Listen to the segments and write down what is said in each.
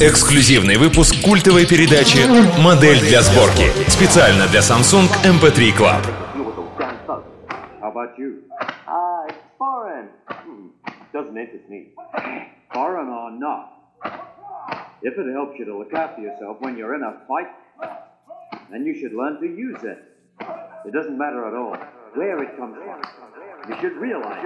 Эксклюзивный выпуск культовой передачи «Модель для сборки». Специально для Samsung MP3 Club. How about you? It's foreign. Doesn't interest me. Foreign or not. If it helps you to look after yourself when you're in a fight, then you should learn to use it. It doesn't matter at all where it comes from. You should realize.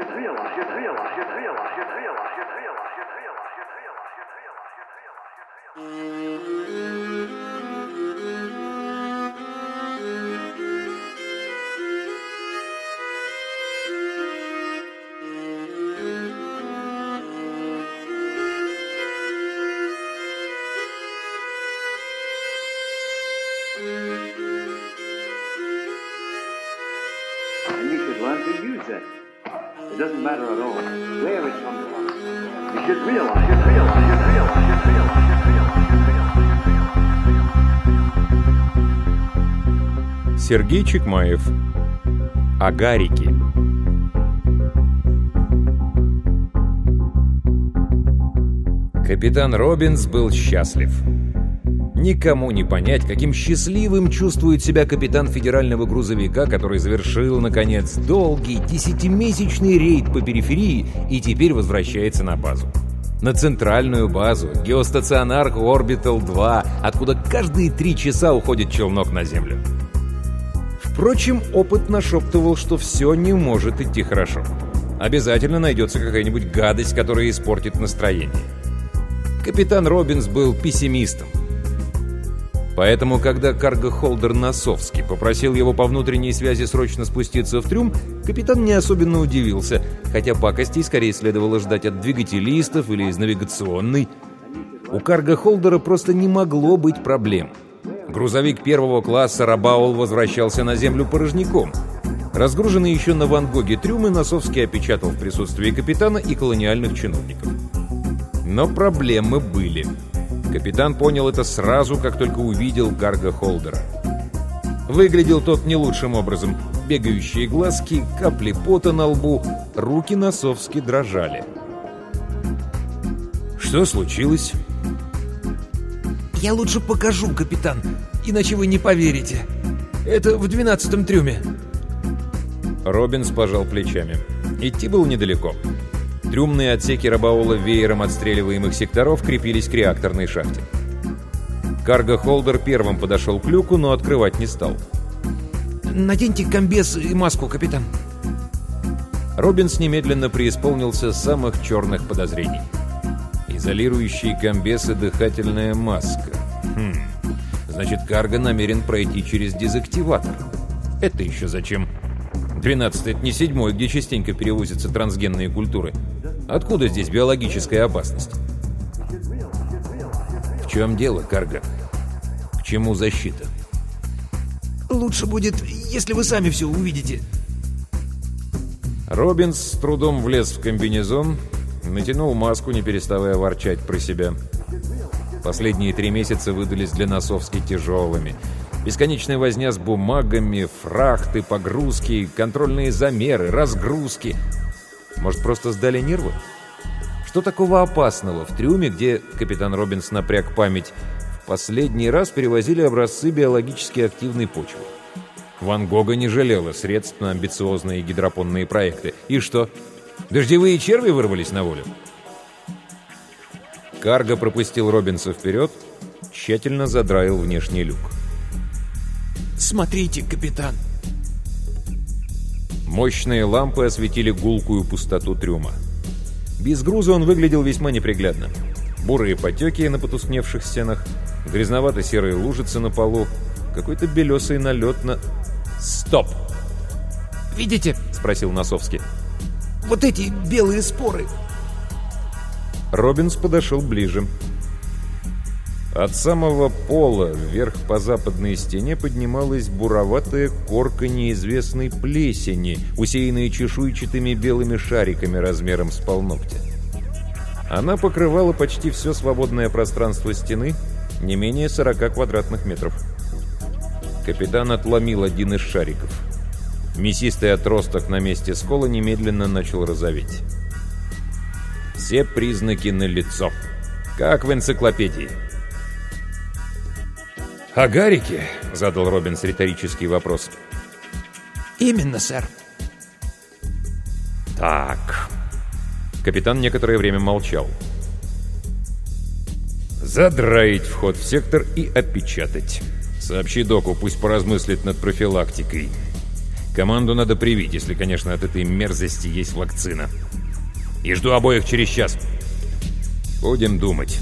And you should learn to use it. It doesn't matter at all where it comes from. You should realize. Сергей Чекмаев. Агарики. Капитан Роббинс был счастлив. Никому не понять, каким счастливым чувствует себя капитан федерального грузовика, который завершил, наконец, долгий 10-месячный рейд по периферии и теперь возвращается на базу. На центральную базу, геостационар Orbital 2, откуда каждые 3 часа уходит челнок на Землю. Впрочем, опыт нашептывал, что все не может идти хорошо. Обязательно найдется какая-нибудь гадость, которая испортит настроение. Капитан Роббинс был пессимистом. Поэтому, когда карго-холдер Носовский попросил его по внутренней связи срочно спуститься в трюм, капитан не особенно удивился, хотя пакостей скорее следовало ждать от двигателистов или из навигационной. У карго-холдера просто не могло быть проблем. Грузовик первого класса Рабаул возвращался на землю порожняком. Разгруженный еще на Ван Гоге трюмы Носовский опечатал в присутствии капитана и колониальных чиновников. Но проблемы были. Капитан понял это сразу, как только увидел карго-холдера. Выглядел тот не лучшим образом. Бегающие глазки, капли пота на лбу, руки Носовски дрожали. Что случилось? «Я лучше покажу, капитан, иначе вы не поверите. Это в 12-м трюме». Роббинс пожал плечами. Идти было недалеко. Трюмные отсеки Рабаула веером отстреливаемых секторов крепились к реакторной шахте. Карго-холдер первым подошел к люку, но открывать не стал. «Наденьте комбез и маску, капитан». Роббинс немедленно преисполнился самых черных подозрений. Изолирующие комбез и дыхательная маска. Значит, Карго намерен пройти через дезактиватор. Это еще зачем? 12-й — это не 7-й, где частенько перевозятся трансгенные культуры. Откуда здесь биологическая опасность? В чем дело, Карго? К чему защита? «Лучше будет, если вы сами все увидите». Роббинс с трудом влез в комбинезон, натянул маску, не переставая ворчать про себя. Последние 3 месяца выдались для Носовски тяжелыми. Бесконечная возня с бумагами, фрахты, погрузки, контрольные замеры, разгрузки. Может, просто сдали нервы? Что такого опасного в трюме, где, капитан Роббинс напряг память, в последний раз перевозили образцы биологически активной почвы? Ван Гога не жалела средств на амбициозные гидропонные проекты. И что? Дождевые черви вырвались на волю? Карго пропустил Роббинса вперед, тщательно задраил внешний люк. «Смотрите, капитан». Мощные лампы осветили гулкую пустоту трюма. Без груза он выглядел весьма неприглядно. Бурые потеки на потускневших стенах, грязновато-серые лужицы на полу, какой-то белесый налет на... «Стоп!» «Видите?» — спросил Носовский. «Вот эти белые споры». Роббинс подошел ближе. От самого пола вверх по западной стене поднималась буроватая корка неизвестной плесени, усеянная чешуйчатыми белыми шариками размером с полногтя. Она покрывала почти все свободное пространство стены, не менее 40 квадратных метров. Капитан отломил один из шариков. Мясистый отросток на месте скола немедленно начал розоветь. Все признаки налицо. Как в энциклопедии. «Агарики?» — задал Робинс риторический вопрос. «Именно, сэр». «Так». Капитан некоторое время молчал. «Задраить вход в сектор и опечатать. Сообщи доку, пусть поразмыслит над профилактикой. Команду надо привить, если, конечно, от этой мерзости есть вакцина. И жду обоих через час. Будем думать».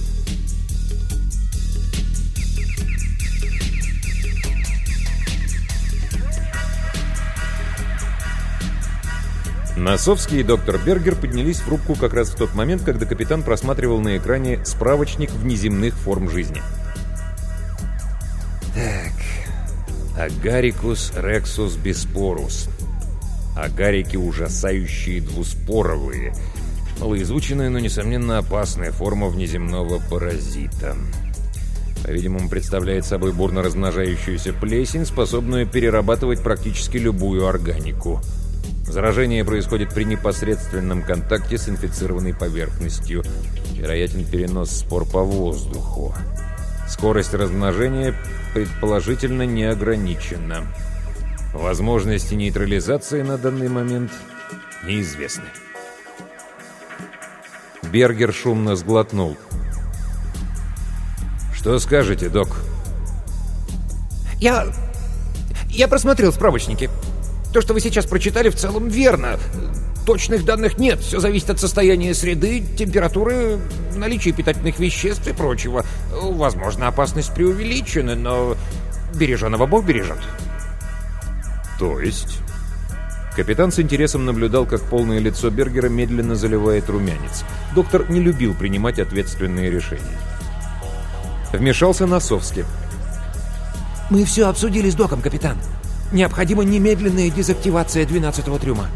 Носовский и доктор Бергер поднялись в рубку как раз в тот момент, когда капитан просматривал на экране справочник внеземных форм жизни. Так, Агарикус рексус биспорус. Агарики ужасающие двуспоровые. Малоизученная, но, несомненно, опасная форма внеземного паразита. По-видимому, представляет собой бурно размножающуюся плесень, способную перерабатывать практически любую органику. Заражение происходит при непосредственном контакте с инфицированной поверхностью. Вероятен перенос спор по воздуху. Скорость размножения предположительно не ограничена. Возможности нейтрализации на данный момент неизвестны. Бергер шумно сглотнул. «Что скажете, док?» Я просмотрел справочники. То, что вы сейчас прочитали, в целом верно. Точных данных нет. Все зависит от состояния среды, температуры, наличия питательных веществ и прочего. Возможно, опасность преувеличена, но береженого Бог бережет. То есть? Капитан с интересом наблюдал, как полное лицо Бергера медленно заливает румянец. Доктор не любил принимать ответственные решения. Вмешался Носовский. Мы все обсудили с доком, капитан. Необходима немедленная дезактивация 12-го трюма.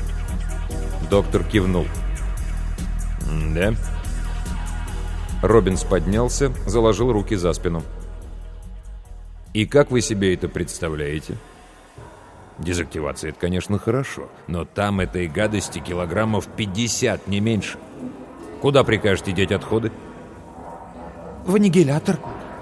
Доктор кивнул. «Да?» Робинс поднялся, заложил руки за спину. «И как вы себе это представляете?» «Дезактивация — это, конечно, хорошо, но там этой гадости килограммов 50, не меньше. Куда прикажете деть отходы?» В аннигилятор.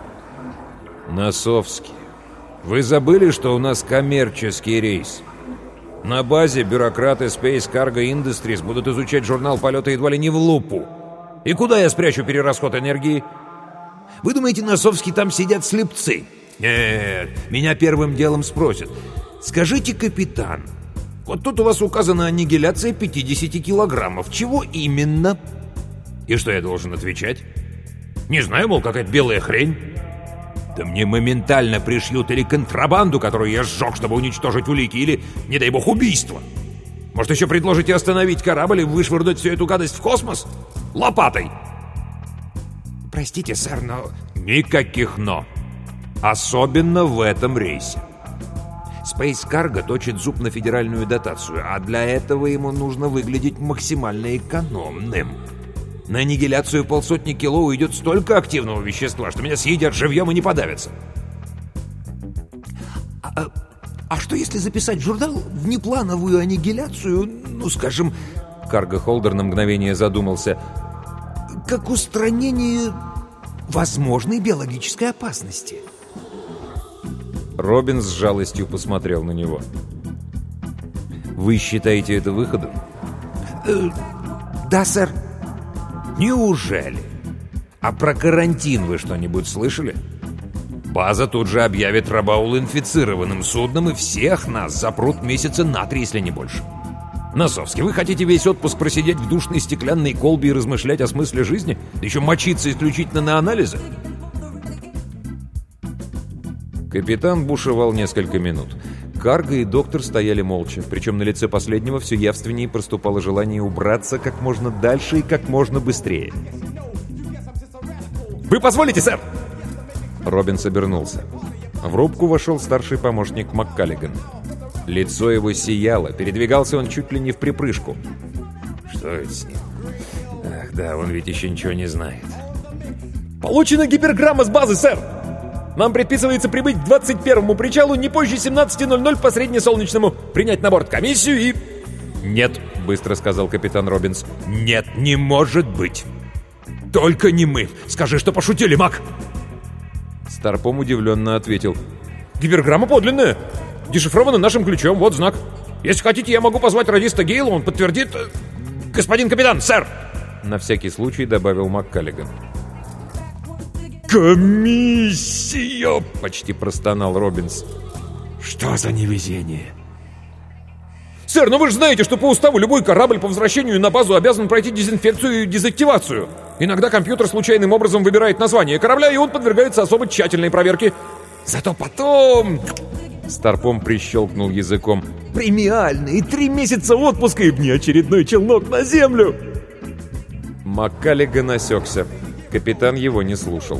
«Носовский, вы забыли, что у нас коммерческий рейс? На базе бюрократы Space Cargo Industries будут изучать журнал полета едва ли не в лупу. И куда я спрячу перерасход энергии? Вы думаете, Носовский, там сидят слепцы? Нет, меня первым делом спросят. Скажите, капитан, вот тут у вас указана аннигиляция 50 килограммов. Чего именно?» И что я должен отвечать? Не знаю, мол, какая-то белая хрень. Да мне моментально пришьют или контрабанду, которую я сжег, чтобы уничтожить улики, или, не дай бог, убийство. Может, еще предложите остановить корабль и вышвырнуть всю эту гадость в космос? Лопатой! Простите, сэр, но... Никаких «но». Особенно в этом рейсе. Space Cargo точит зуб на федеральную дотацию, а для этого ему нужно выглядеть максимально экономным. На аннигиляцию 150 кило уйдет столько активного вещества, что меня съедят живьем и не подавятся. А что если записать в журнал внеплановую аннигиляцию, ну, скажем... Карго-холдер на мгновение задумался. Как устранение возможной биологической опасности. Робин с жалостью посмотрел на него. «Вы считаете это выходом?» Да, сэр. «Неужели? А про карантин вы что-нибудь слышали? База тут же объявит Рабаул инфицированным судном, и всех нас запрут месяца на 3, если не больше. Носовский, вы хотите весь отпуск просидеть в душной стеклянной колбе и размышлять о смысле жизни? Да еще мочиться исключительно на анализы?» Капитан бушевал несколько минут. Карго и доктор стояли молча, причем на лице последнего все явственнее проступало желание убраться как можно дальше и как можно быстрее. «Вы позволите, сэр?» Робинс обернулся. В рубку вошел старший помощник МакКаллиган. Лицо его сияло, передвигался он чуть ли не в припрыжку. «Что это с ним? Ах да, он ведь еще ничего не знает». «Получена гиперграмма с базы, сэр! Нам предписывается прибыть к 21-му причалу не позже 17:00 по среднесолнечному, принять на борт комиссию и...» «Нет», — быстро сказал капитан Робинс. «Нет, не может быть!» Только не мы. Скажи, что пошутили, Мак. Старпом удивленно ответил. Гиперграмма подлинная. Дешифрована нашим ключом, вот знак. Если хотите, я могу позвать радиста Гейла, он подтвердит... Господин капитан, сэр! На всякий случай добавил МакКаллиган. «Комиссия!» — почти простонал Робинс. «Что за невезение?» «Сэр, ну вы же знаете, что по уставу любой корабль по возвращению на базу обязан пройти дезинфекцию и дезактивацию. Иногда компьютер случайным образом выбирает название корабля, и он подвергается особо тщательной проверке. Зато потом...» Старпом прищелкнул языком. «Премиальные 3 месяца отпуска и внеочередной челнок на землю!» МакКаллиган осекся. Капитан его не слушал.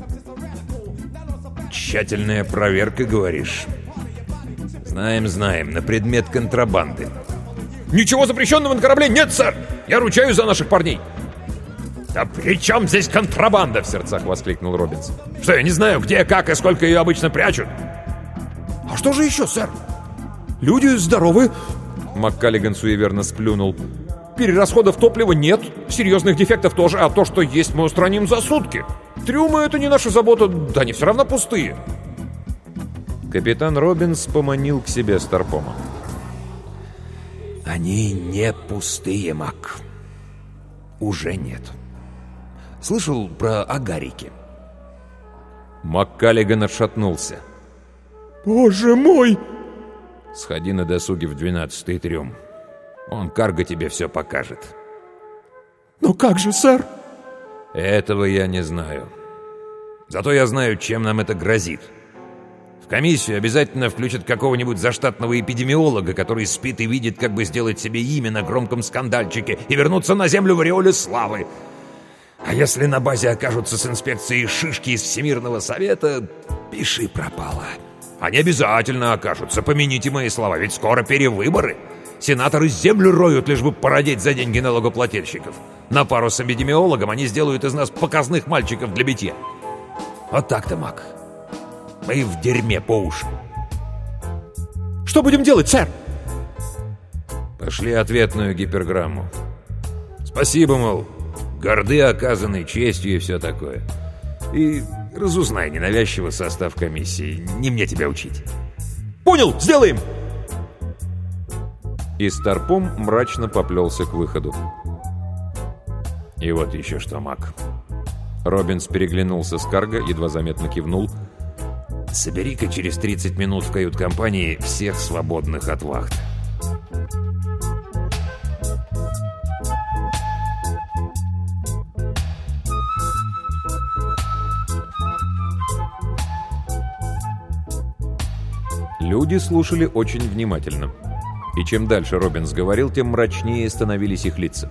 «Тщательная проверка, говоришь?» Знаем, на предмет контрабанды. «Ничего запрещенного на корабле нет, сэр! Я ручаюсь за наших парней!» «Да при чем здесь контрабанда?» — в сердцах воскликнул Робинс. «Что, я не знаю, где, как и сколько ее обычно прячут?» «А что же еще, сэр? Люди здоровы!» МакКаллиган суеверно сплюнул. «Перерасходов топлива нет, серьезных дефектов тоже, а то, что есть, мы устраним за сутки. Трюмы — это не наша забота, да они все равно пустые». Капитан Робинс поманил к себе Старпома. «Они не пустые, Мак. Уже нет. Слышал про агарики?» МакКаллиган отшатнулся. «Боже мой!» «Сходи на досуге в 12-й трюм. Он Карго тебе все покажет». «Но как же, сэр?» «Этого я не знаю. Зато я знаю, чем нам это грозит. В комиссию обязательно включат какого-нибудь заштатного эпидемиолога, который спит и видит, как бы сделать себе имя на громком скандальчике и вернуться на землю в ореоле славы. А если на базе окажутся с инспекцией шишки из Всемирного Совета, пиши пропало. Они обязательно окажутся, помяните мои слова, ведь скоро перевыборы. Сенаторы землю роют, лишь бы породеть за деньги налогоплательщиков. На пару с эпидемиологом они сделают из нас показных мальчиков для битья. Вот так-то, Мак. Мы в дерьме по уши. «Что будем делать, сэр?» Пошли ответную гиперграмму. Спасибо, мол, горды оказанной честью и все такое. И разузнай ненавязчиво состав комиссии. Не мне тебя учить». «Понял, сделаем!» И Старпом мрачно поплелся к выходу. И вот еще что, Мак. Робинс переглянулся с Карго, едва заметно кивнул. Собери-ка через 30 минут в кают-компании всех свободных от вахт. Люди слушали очень внимательно. И чем дальше Робинс говорил, тем мрачнее становились их лица.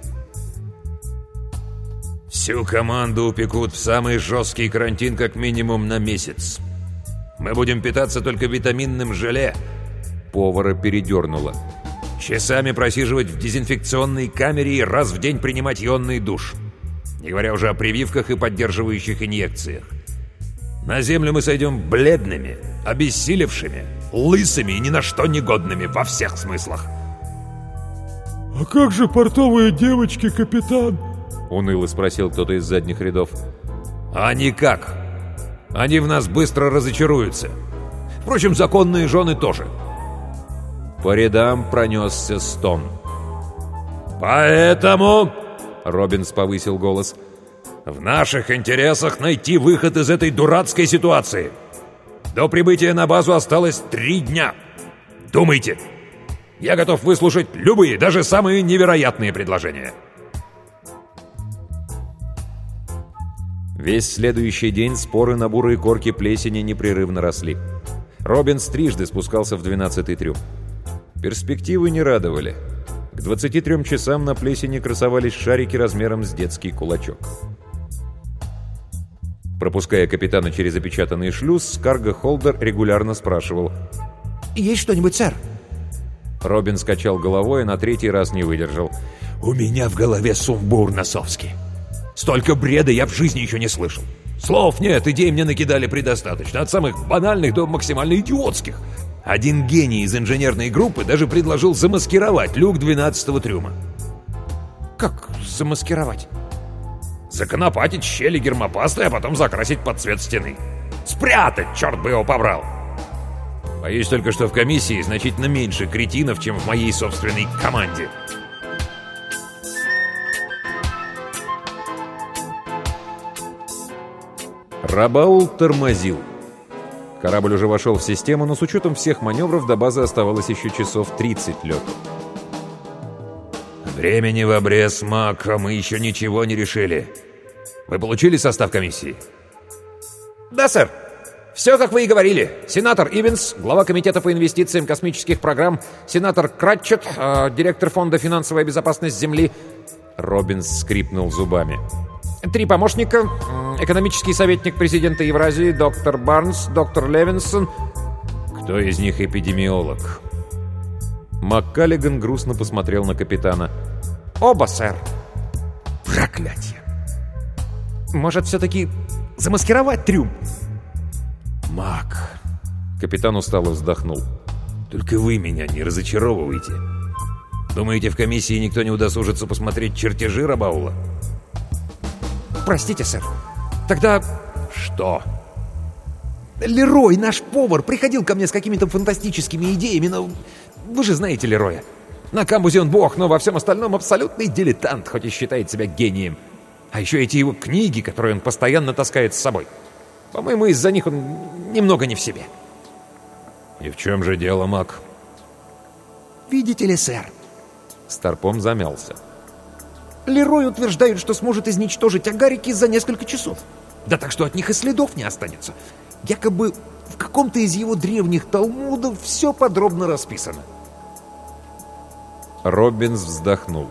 Всю команду упекут в самый жесткий карантин как минимум на месяц. Мы будем питаться только витаминным желе. Повара передернуло. Часами просиживать в дезинфекционной камере и раз в день принимать ионный душ. Не говоря уже о прививках и поддерживающих инъекциях. На землю мы сойдем бледными, обессилевшими, лысыми и ни на что негодными во всех смыслах. «А как же портовые девочки, капитан?» — уныло спросил кто-то из задних рядов. «А никак. Они в нас быстро разочаруются. Впрочем, законные жены тоже». По рядам пронесся стон. «Поэтому...» — Робинс повысил голос. «В наших интересах найти выход из этой дурацкой ситуации. До прибытия на базу осталось 3 дня. Думайте. Я готов выслушать любые, даже самые невероятные предложения». Весь следующий день споры на бурые корки плесени непрерывно росли. Робинс трижды спускался в 12-й трюм. Перспективы не радовали. К 23 часам на плесени красовались шарики размером с детский кулачок. Пропуская капитана через опечатанный шлюз, карго-холдер регулярно спрашивал: «Есть что-нибудь, сэр?» Робин скачал головой, а на 3-й раз не выдержал. «У меня в голове сумбур носовский. Столько бреда я в жизни еще не слышал. Слов нет, идей мне накидали предостаточно, от самых банальных до максимально идиотских. Один гений из инженерной группы даже предложил замаскировать люк 12-го трюма». «Как замаскировать?» Законопатить щели гермопастой, а потом закрасить под цвет стены. Спрятать, черт бы его побрал! Боюсь только, что в комиссии значительно меньше кретинов, чем в моей собственной команде. Рабаул тормозил. Корабль уже вошел в систему, но с учетом всех маневров до базы оставалось еще часов 30 лету. Времени в обрез, Мак, а мы еще ничего не решили. Вы получили состав комиссии? Да, сэр. Все, как вы и говорили. Сенатор Ивенс, глава комитета по инвестициям космических программ, сенатор Кратчет, директор фонда «Финансовая безопасность Земли». Робинс скрипнул зубами. 3 помощника. Экономический советник президента Евразии, доктор Барнс, доктор Левинсон. Кто из них эпидемиолог? МакКаллиган грустно посмотрел на капитана. Оба, сэр. Проклятье! Может, все-таки замаскировать трюм? Мак. Капитан устало вздохнул. Только вы меня не разочаровываете. Думаете, в комиссии никто не удосужится посмотреть чертежи Рабаула? Простите, сэр. Тогда... Что? Лерой, наш повар, приходил ко мне с какими-то фантастическими идеями, но... Вы же знаете Лероя. На камбузе он бог, но во всем остальном абсолютный дилетант, хоть и считает себя гением. А еще эти его книги, которые он постоянно таскает с собой. По-моему, из-за них он немного не в себе. И в чем же дело, Мак? Видите ли, сэр? Старпом замялся. Лерой утверждает, что сможет изничтожить агарики за несколько часов. Да так что от них и следов не останется. Якобы в каком-то из его древних талмудов все подробно расписано. Робинс вздохнул.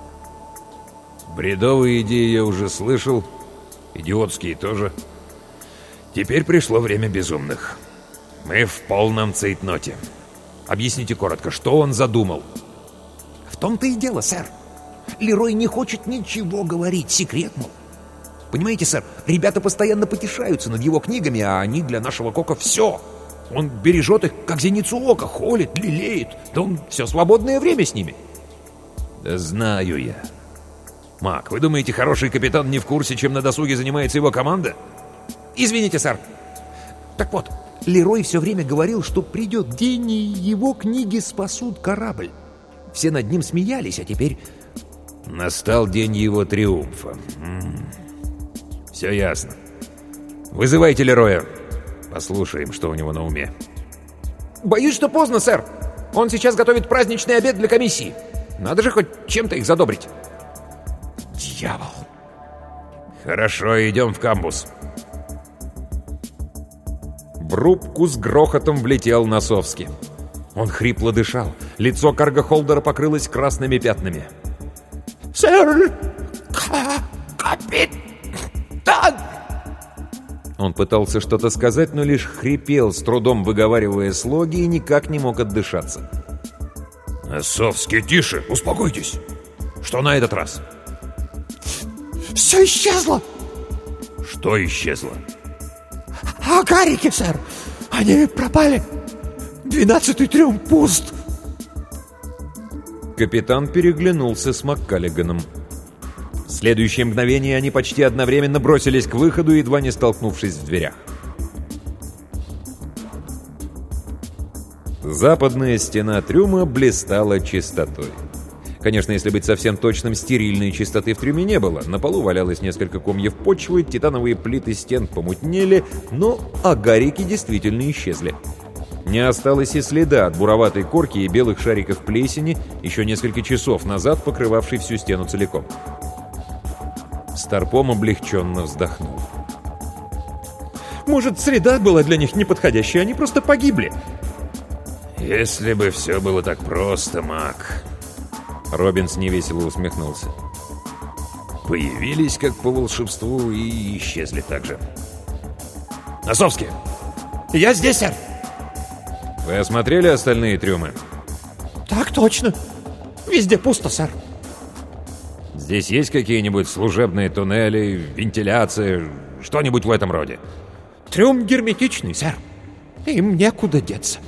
Бредовые идеи я уже слышал. Идиотские тоже. Теперь пришло время безумных. Мы в полном цейтноте. Объясните коротко, что он задумал? В том-то и дело, сэр. Лерой не хочет ничего говорить, секрет, мол. Понимаете, сэр, ребята постоянно потешаются над его книгами, а они для нашего Кока все. Он бережет их, как зеницу ока, холит, лелеет. Да он все свободное время с ними. Да знаю я. Мак, вы думаете, хороший капитан не в курсе, чем на досуге занимается его команда? Извините, сэр. Так вот, Лерой все время говорил, что придет день, и его книги спасут корабль. Все над ним смеялись, а теперь... Настал день его триумфа. Все ясно. Вызывайте Лероя. Послушаем, что у него на уме. Боюсь, что поздно, сэр. Он сейчас готовит праздничный обед для комиссии. Надо же хоть чем-то их задобрить. Дьявол. Хорошо, идем в камбуз. В рубку с грохотом влетел Носовский. Он хрипло дышал. Лицо карго-холдера покрылось красными пятнами. «Сэр! Капитан!» Он пытался что-то сказать, но лишь хрипел, с трудом выговаривая слоги, и никак не мог отдышаться. Носовский, тише, успокойтесь. Что на этот раз? «Все исчезло!» Что исчезло? «Агарики, сэр! Они пропали! 12-й трюм пуст!» Капитан переглянулся с МакКаллиганом. В следующее мгновение они почти одновременно бросились к выходу, едва не столкнувшись в дверях. Западная стена трюма блистала чистотой. Конечно, если быть совсем точным, стерильной чистоты в трюме не было. На полу валялось несколько комьев почвы, титановые плиты стен помутнели, но агарики действительно исчезли. Не осталось и следа от буроватой корки и белых шариков плесени, еще несколько часов назад покрывавшей всю стену целиком. Старпом облегченно вздохнул. «Может, среда была для них неподходящая, они просто погибли?» «Если бы все было так просто, Мак...» Робинс невесело усмехнулся. «Появились как по волшебству и исчезли так же. Носовский!» «Я здесь, сэр!» «Вы осмотрели остальные трюмы?» «Так точно. Везде пусто, сэр». «Здесь есть какие-нибудь служебные туннели, вентиляция, что-нибудь в этом роде?» «Трюм герметичный, сэр. Им некуда деться».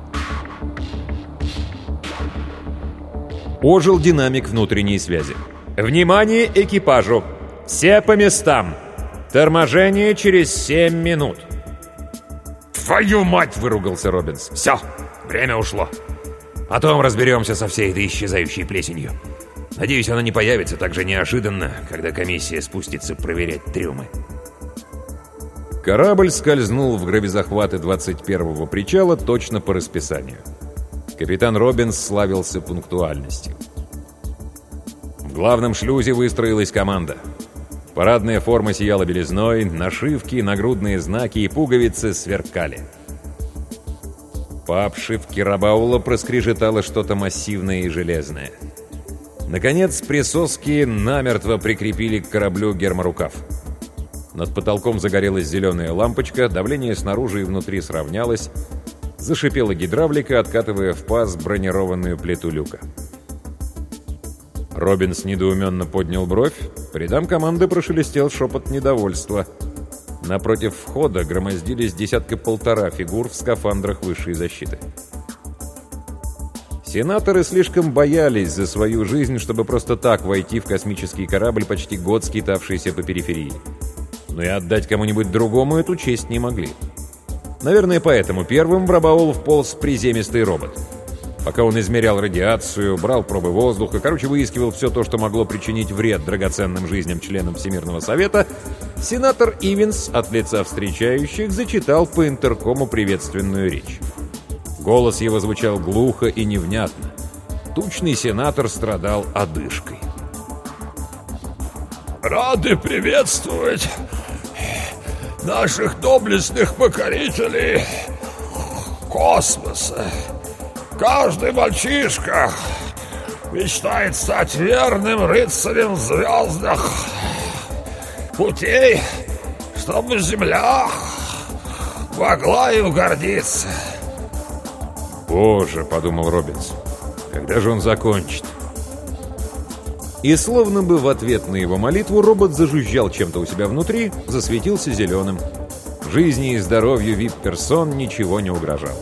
Ожил динамик внутренней связи. Внимание экипажу! Все по местам! Торможение через 7 минут!» «Твою мать!» — выругался Робинс. «Все, время ушло. Потом разберемся со всей этой исчезающей плесенью. Надеюсь, она не появится так же неожиданно, когда комиссия спустится проверять трюмы». Корабль скользнул в гравизахваты 21-го причала точно по расписанию. Капитан Робинс славился пунктуальностью. В главном шлюзе выстроилась команда. Парадная форма сияла белизной, нашивки, нагрудные знаки и пуговицы сверкали. По обшивке Рабаула проскрежетало что-то массивное и железное. Наконец, присоски намертво прикрепили к кораблю герморукав. Над потолком загорелась зеленая лампочка, давление снаружи и внутри сравнялось, зашипела гидравлика, откатывая в паз бронированную плиту люка. Робинс недоуменно поднял бровь, по рядам команды прошелестел шепот недовольства. Напротив входа громоздились 10-1.5 фигур в скафандрах высшей защиты. Сенаторы слишком боялись за свою жизнь, чтобы просто так войти в космический корабль, почти год скитавшийся по периферии. Но и отдать кому-нибудь другому эту честь не могли. Наверное, поэтому первым в Рабаул вполз приземистый робот. Пока он измерял радиацию, брал пробы воздуха, выискивал все то, что могло причинить вред драгоценным жизням членам Всемирного Совета, сенатор Ивенс от лица встречающих зачитал по интеркому приветственную речь. Голос его звучал глухо и невнятно. Тучный сенатор страдал одышкой. «Рады приветствовать наших доблестных покорителей космоса. Каждый мальчишка мечтает стать верным рыцарем в звездах путей, чтобы Земля могла им гордиться». «Боже», — подумал Робинс, — «когда же он закончит?» И словно бы в ответ на его молитву робот зажужжал чем-то у себя внутри, засветился зеленым. Жизни и здоровью вип-персон ничего не угрожало.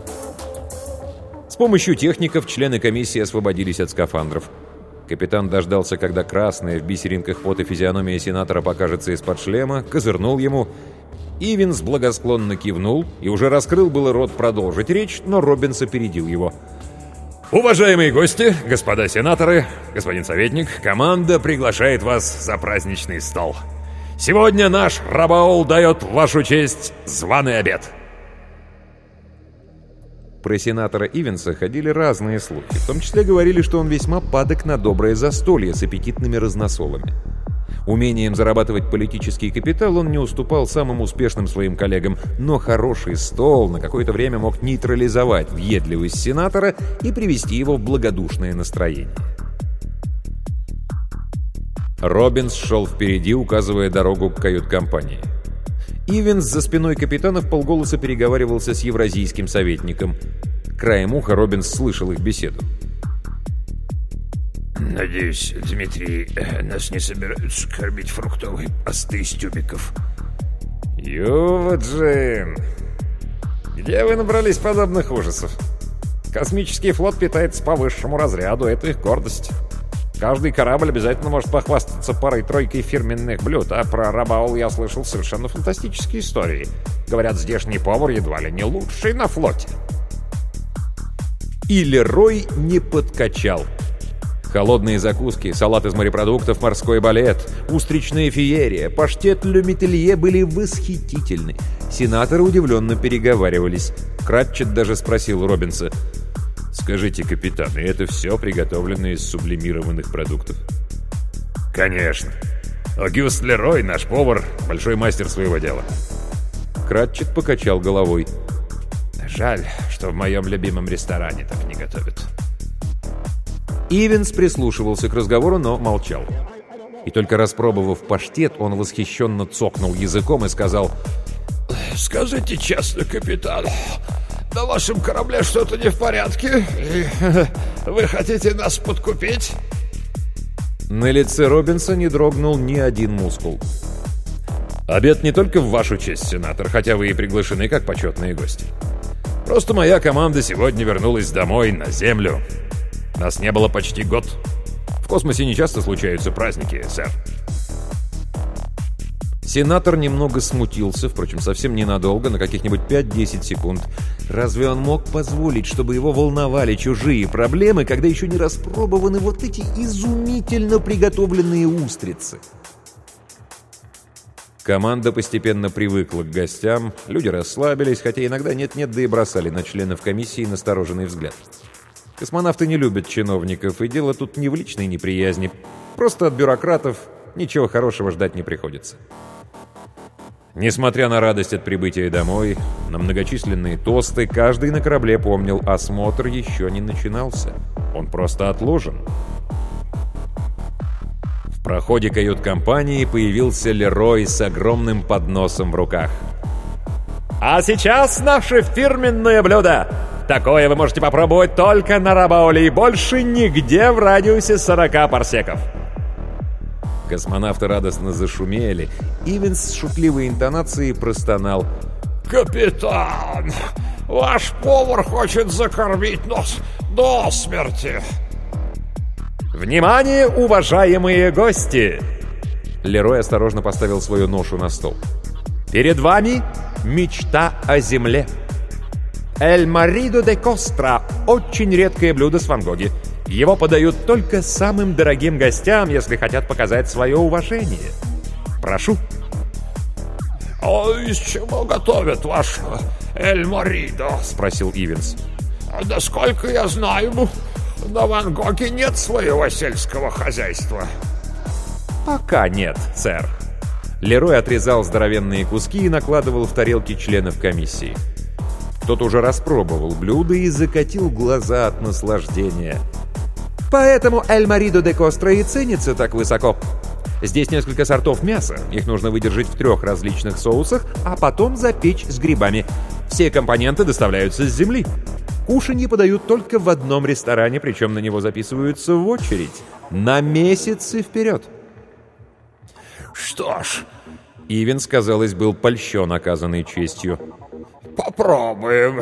С помощью техников члены комиссии освободились от скафандров. Капитан дождался, когда красная в бисеринках пота физиономия сенатора покажется из-под шлема, козырнул ему. Ивенс благосклонно кивнул и уже раскрыл было рот продолжить речь, но Робинс опередил его. «Уважаемые гости, господа сенаторы, господин советник, команда приглашает вас за праздничный стол. Сегодня наш Рабаул дает в вашу честь званый обед». Про сенатора Ивенса ходили разные слухи. В том числе говорили, что он весьма падок на доброе застолье с аппетитными разносолами. Умением зарабатывать политический капитал он не уступал самым успешным своим коллегам, но хороший стол на какое-то время мог нейтрализовать въедливость сенатора и привести его в благодушное настроение. Робинс шел впереди, указывая дорогу к кают-компании. Ивенс за спиной капитана вполголоса переговаривался с евразийским советником. Краем уха Робинс слышал их беседу. «Надеюсь, Дмитрий, нас не собираются кормить фруктовой пастой из тюбиков». «Юва-Джин, где вы набрались подобных ужасов? Космический флот питается по высшему разряду, это их гордость. Каждый корабль обязательно может похвастаться парой-тройкой фирменных блюд, а про Рабаул я слышал совершенно фантастические истории. Говорят, здешний повар едва ли не лучший на флоте». И Лерой не подкачал. Холодные закуски, салат из морепродуктов, морской балет, устричная феерия, паштет ле метелье были восхитительны. Сенаторы удивленно переговаривались. Кратчет даже спросил Робинса: «Скажите, капитан, и это все приготовлено из сублимированных продуктов?» «Конечно. Огюст Лерой, наш повар, большой мастер своего дела». Кратчет покачал головой. «Жаль, что в моем любимом ресторане так не готовят». Ивенс прислушивался к разговору, но молчал. И только распробовав паштет, он восхищенно цокнул языком и сказал: «Скажите честно, капитан, на вашем корабле что-то не в порядке? Вы хотите нас подкупить?» На лице Робинса не дрогнул ни один мускул. «Обед не только в вашу честь, сенатор, хотя вы и приглашены как почетные гости. Просто моя команда сегодня вернулась домой, на Землю. Нас не было почти год. В космосе не часто случаются праздники, сэр. Сенатор немного смутился, впрочем, совсем ненадолго, на каких-нибудь 5-10 секунд. Разве он мог позволить, чтобы его волновали чужие проблемы, когда еще не распробованы вот эти изумительно приготовленные устрицы? Команда постепенно привыкла к гостям, люди расслабились, хотя иногда нет-нет, да и бросали на членов комиссии настороженный взгляд. Космонавты не любят чиновников, и дело тут не в личной неприязни. Просто от бюрократов ничего хорошего ждать не приходится. Несмотря на радость от прибытия домой, на многочисленные тосты, каждый на корабле помнил, осмотр еще не начинался. Он просто отложен. В проходе кают-компании появился Лерой с огромным подносом в руках. А сейчас наше фирменное блюдо. Такое вы можете попробовать только на Рабауле и больше нигде в радиусе 40 парсеков. Космонавты радостно зашумели. Ивенс с шутливой интонацией простонал: «Капитан, ваш повар хочет закормить нас до смерти!» «Внимание, уважаемые гости!» Лерой осторожно поставил свою ношу на стол. «Перед вами мечта о земле. Эль Маридо де Костра – очень редкое блюдо с Ван Гоги. Его подают только самым дорогим гостям, если хотят показать свое уважение. Прошу». «А из чего готовят ваш Эль Маридо?» — спросил Ивенс. «Насколько я знаю, на Ван Гоге нет своего сельского хозяйства». «Пока нет, сэр». Лерой отрезал здоровенные куски и накладывал в тарелки членов комиссии. Кто-то уже распробовал блюдо и закатил глаза от наслаждения. Поэтому Эль Маридо де Костра и ценится так высоко. Здесь несколько сортов мяса. Их нужно выдержать в 3 различных соусах, а потом запечь с грибами. Все компоненты доставляются с земли. Кушанье подают только в одном ресторане, причем на него записываются в очередь. На месяцы вперед. «Что ж...» Ивенс, казалось, был польщен оказанной честью. «Попробуем.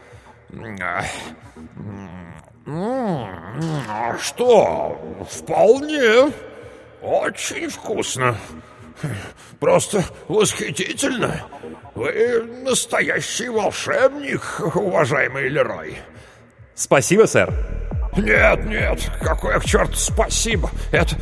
Что? Вполне. Очень вкусно. Просто восхитительно. Вы настоящий волшебник, уважаемый Лерой». «Спасибо, сэр». «Нет, какое к черту спасибо. Это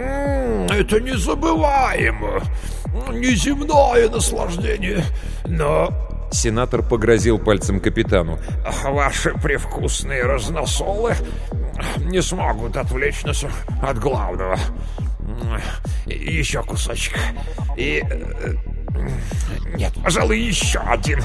незабываемо. Неземное наслаждение. Но...» Сенатор погрозил пальцем капитану. «Ваши привкусные разносолы не смогут отвлечь нас от главного. Еще кусочек. И... Нет, пожалуй, еще один».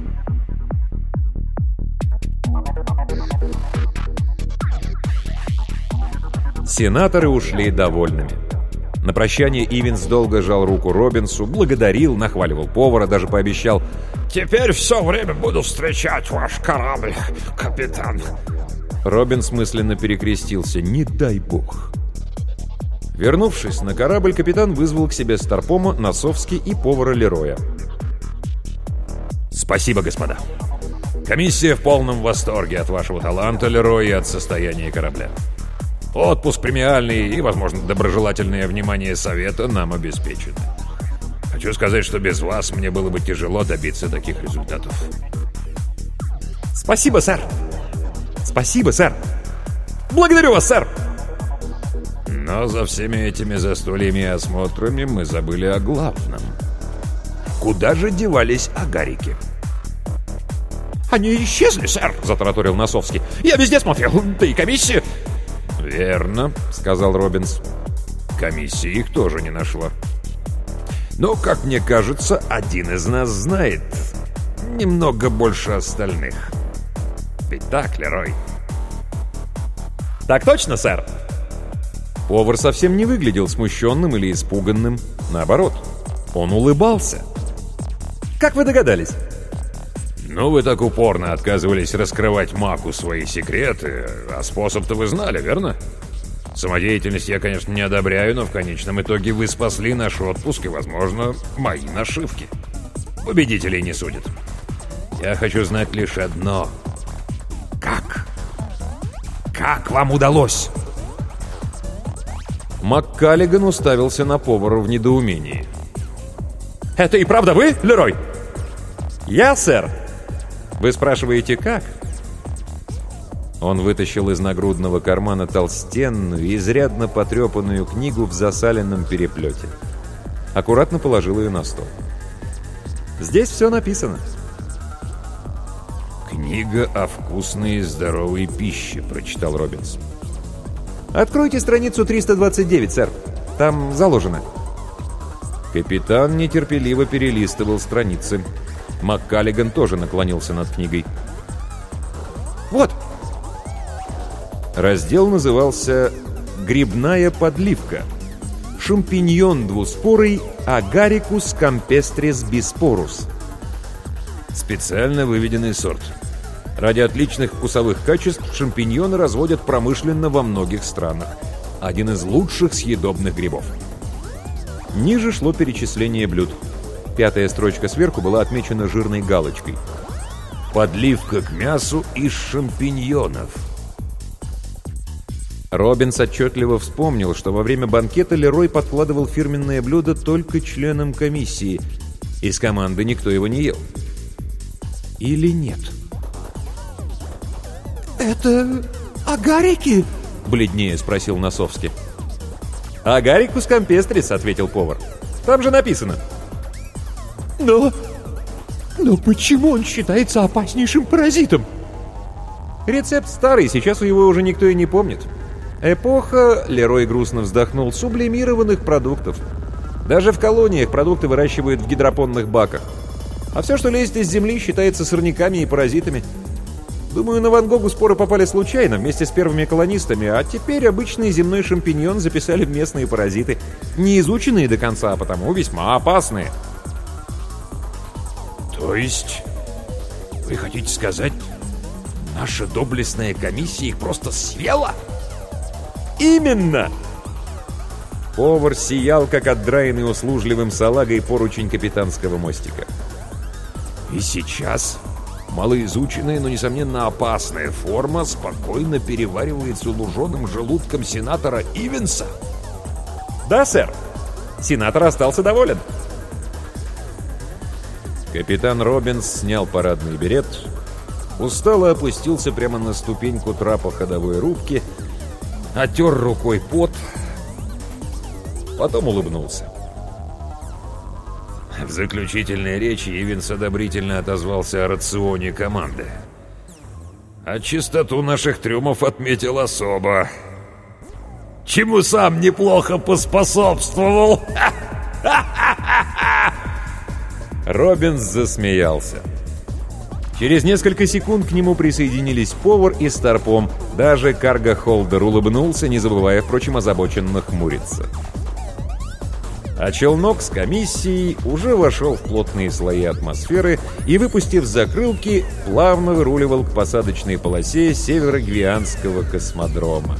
Сенаторы ушли довольными. На прощание Ивенс долго жал руку Робинсу, благодарил, нахваливал повара, даже пообещал: «Теперь все время буду встречать ваш корабль, капитан». Робинс мысленно перекрестился: «Не дай бог». Вернувшись на корабль, капитан вызвал к себе старпома, Носовский и повара Лероя. «Спасибо, господа. Комиссия в полном восторге от вашего таланта, Лерой, и от состояния корабля. Отпуск премиальный и, возможно, доброжелательное внимание совета нам обеспечены. Хочу сказать, что без вас мне было бы тяжело добиться таких результатов». «Спасибо, сэр. Спасибо, сэр. Благодарю вас, сэр». Но за всеми этими застольями и осмотрами мы забыли о главном. Куда же девались агарики? «Они исчезли, сэр», — затараторил Носовский. «Я везде смотрел, да и комиссия». «Верно», — сказал Робинс. «Комиссия их тоже не нашла. Но, как мне кажется, один из нас знает немного больше остальных. Ведь так, Лерой?» «Так точно, сэр». Повар совсем не выглядел смущенным или испуганным. Наоборот, он улыбался. «Как вы догадались?» «Ну, вы так упорно отказывались раскрывать Маку свои секреты, а способ-то вы знали, верно? Самодеятельность я, конечно, не одобряю, но в конечном итоге вы спасли наш отпуск и, возможно, мои нашивки. Победителей не судят. Я хочу знать лишь одно. Как? Как вам удалось?» МакКаллиган уставился на повара в недоумении. «Это и правда вы, Лерой?» «Я, сэр». «Вы спрашиваете, как?» Он вытащил из нагрудного кармана толстенную и изрядно потрепанную книгу в засаленном переплете. Аккуратно положил ее на стол. «Здесь все написано». «Книга о вкусной и здоровой пище», — прочитал Робинс. «Откройте страницу 329, сэр. Там заложено». Капитан нетерпеливо перелистывал страницы. МакКаллиган тоже наклонился над книгой. «Вот». Раздел назывался «Грибная подливка. Шампиньон двуспорый Agaricus campestris bisporus». Специально выведенный сорт. Ради отличных вкусовых качеств шампиньоны разводят промышленно во многих странах. Один из лучших съедобных грибов. Ниже шло перечисление блюд. 5-я строчка сверху была отмечена жирной галочкой. Подливка к мясу из шампиньонов. Робинс отчетливо вспомнил, что во время банкета Лерой подкладывал фирменное блюдо только членам комиссии. Из команды никто его не ел. Или нет? «Это агарики?» — бледнее спросил Носовский. «Agaricus campestris», — ответил повар. «Там же написано». Но почему он считается опаснейшим паразитом? Рецепт старый, сейчас его уже никто и не помнит. Эпоха, Лерой грустно вздохнул, сублимированных продуктов. Даже в колониях продукты выращивают в гидропонных баках. А все, что лезет из земли, считается сорняками и паразитами. Думаю, на Ван Гогу споры попали случайно, вместе с первыми колонистами, а теперь обычный земной шампиньон записали в местные паразиты. Не изученные до конца, а потому весьма опасные. То есть, вы хотите сказать, наша доблестная комиссия их просто съела? Именно! Повар сиял, как отдраенный услужливым салагой поручень капитанского мостика. И сейчас малоизученная, но, несомненно, опасная форма спокойно переваривается луженым желудком сенатора Ивенса? Да, сэр. Сенатор остался доволен. Капитан Робинс снял парадный берет, устало опустился прямо на ступеньку трапа ходовой рубки, отер рукой пот, потом улыбнулся. В заключительной речи Ивенс одобрительно отозвался о рационе команды. А чистоту наших трюмов отметил особо. Чему сам неплохо поспособствовал. Робинс засмеялся. Через несколько секунд к нему присоединились повар и старпом. Даже карго-холдер улыбнулся, не забывая, впрочем, озабоченно хмуриться. А челнок с комиссией уже вошел в плотные слои атмосферы и, выпустив закрылки, плавно выруливал к посадочной полосе северогвианского космодрома.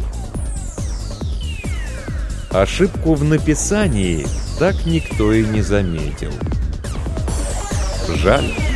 Ошибку в написании так никто и не заметил. Жаль.